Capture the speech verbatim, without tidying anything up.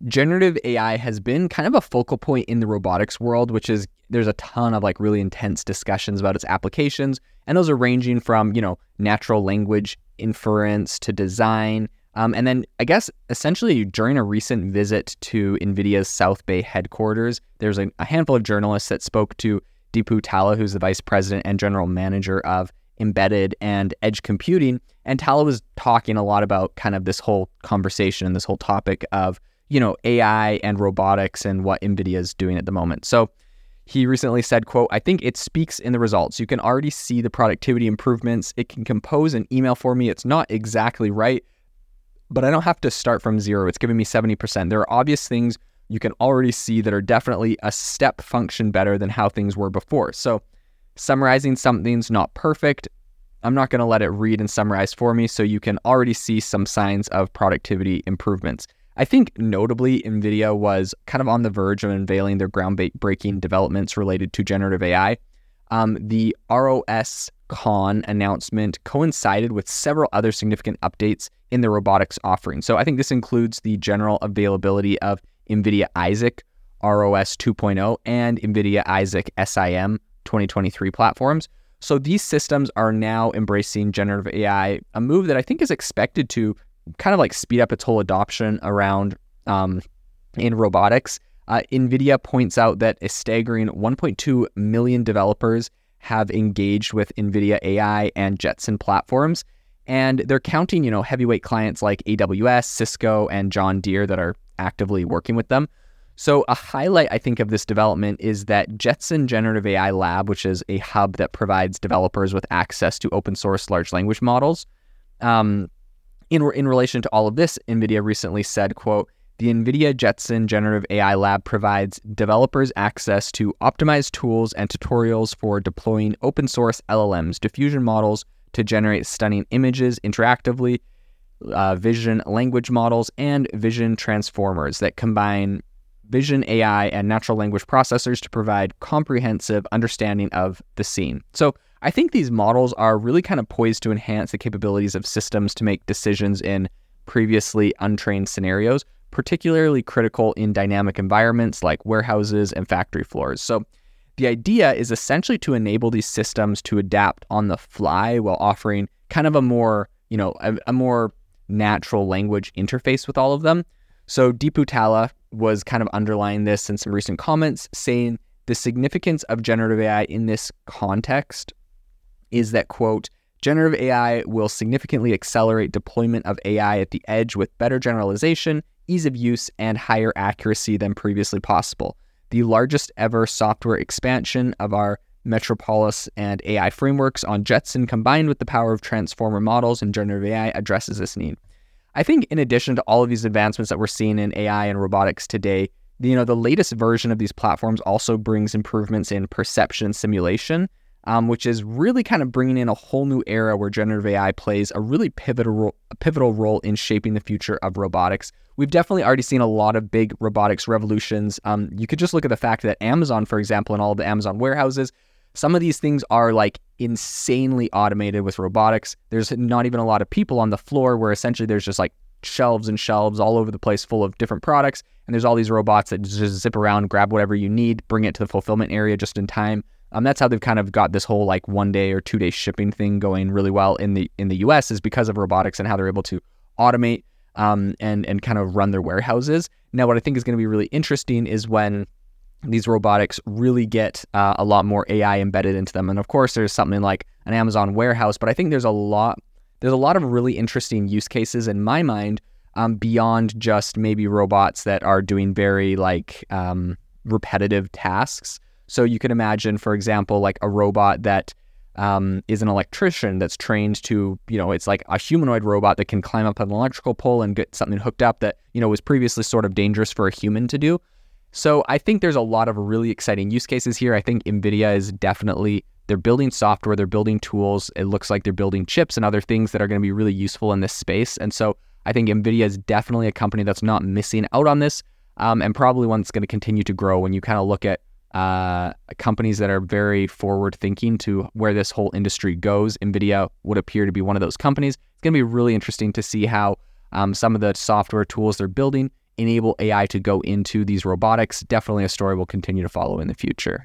generative A I has been kind of a focal point in the robotics world, which is there's a ton of like really intense discussions about its applications. And those are ranging from, you know, natural language inference to design. Um, and then I guess essentially during a recent visit to NVIDIA's South Bay headquarters, there's a, a handful of journalists that spoke to Deepu Talla, who's the vice president and general manager of embedded and edge computing. And Talla was talking a lot about kind of this whole conversation and this whole topic of, you know, A I and robotics and what NVIDIA is doing at the moment. So he recently said, quote, "I think it speaks in the results. You can already see the productivity improvements. It can compose an email for me. It's not exactly right, but I don't have to start from zero. It's giving me seventy percent. There are obvious things you can already see that are definitely a step function better than how things were before. So summarizing something's not perfect. I'm not going to let it read and summarize for me, so you can already see some signs of productivity improvements." I think notably, NVIDIA was kind of on the verge of unveiling their groundbreaking developments related to generative A I. Um, the R O S Con announcement coincided with several other significant updates in the robotics offering. So I think this includes the general availability of NVIDIA Isaac R O S two point oh and NVIDIA Isaac S I M twenty twenty-three platforms. So these systems are now embracing generative A I, a move that I think is expected to kind of like speed up its whole adoption around um, in robotics. Uh, NVIDIA points out that a staggering one point two million developers have engaged with NVIDIA A I and Jetson platforms, and they're counting, you know, heavyweight clients like A W S, Cisco, and John Deere that are actively working with them. So a highlight, I think, of this development is that Jetson Generative A I Lab, which is a hub that provides developers with access to open source large language models. Um, in, in relation to all of this, NVIDIA recently said, quote, "The NVIDIA Jetson Generative A I Lab provides developers access to optimized tools and tutorials for deploying open source L L Ms, diffusion models to generate stunning images interactively, uh, vision language models, and vision transformers that combine vision A I and natural language processors to provide comprehensive understanding of the scene." So I think these models are really kind of poised to enhance the capabilities of systems to make decisions in previously untrained scenarios, particularly critical in dynamic environments like warehouses and factory floors. So the idea is essentially to enable these systems to adapt on the fly while offering kind of a more, you know, a, a more natural language interface with all of them. So Deepu Talla was kind of underlying this in some recent comments, saying the significance of generative A I in this context is that, quote, "Generative A I will significantly accelerate deployment of A I at the edge with better generalization, ease of use, and higher accuracy than previously possible. The largest ever software expansion of our Metropolis and A I frameworks on Jetson, combined with the power of transformer models and generative A I, addresses this need." I think in addition to all of these advancements that we're seeing in A I and robotics today, you know, the latest version of these platforms also brings improvements in perception simulation, um, which is really kind of bringing in a whole new era where generative A I plays a really pivotal role, a pivotal role in shaping the future of robotics. We've definitely already seen a lot of big robotics revolutions. Um, you could just look at the fact that Amazon, for example, and all of the Amazon warehouses, some of these things are like insanely automated with robotics. There's not even a lot of people on the floor, where essentially there's just like shelves and shelves all over the place full of different products. And there's all these robots that just zip around, grab whatever you need, bring it to the fulfillment area just in time. Um, that's how they've kind of got this whole like one day or two day shipping thing going really well in the in the U S, is because of robotics and how they're able to automate um, and, and kind of run their warehouses. Now, what I think is going to be really interesting is when these robotics really get uh, a lot more A I embedded into them. And of course, there's something like an Amazon warehouse, but I think there's a lot, there's a lot of really interesting use cases in my mind, um, beyond just maybe robots that are doing very like um, repetitive tasks. So you could imagine, for example, like a robot that um, is an electrician that's trained to, you know, it's like a humanoid robot that can climb up an electrical pole and get something hooked up that, you know, was previously sort of dangerous for a human to do. So I think there's a lot of really exciting use cases here. I think NVIDIA is definitely, they're building software, they're building tools. It looks like they're building chips and other things that are going to be really useful in this space. And so I think NVIDIA is definitely a company that's not missing out on this, um, and probably one that's going to continue to grow when you kind of look at uh, companies that are very forward thinking to where this whole industry goes. NVIDIA would appear to be one of those companies. It's going to be really interesting to see how um, some of the software tools they're building enable A I to go into these robotics. Definitely a story we'll continue to follow in the future.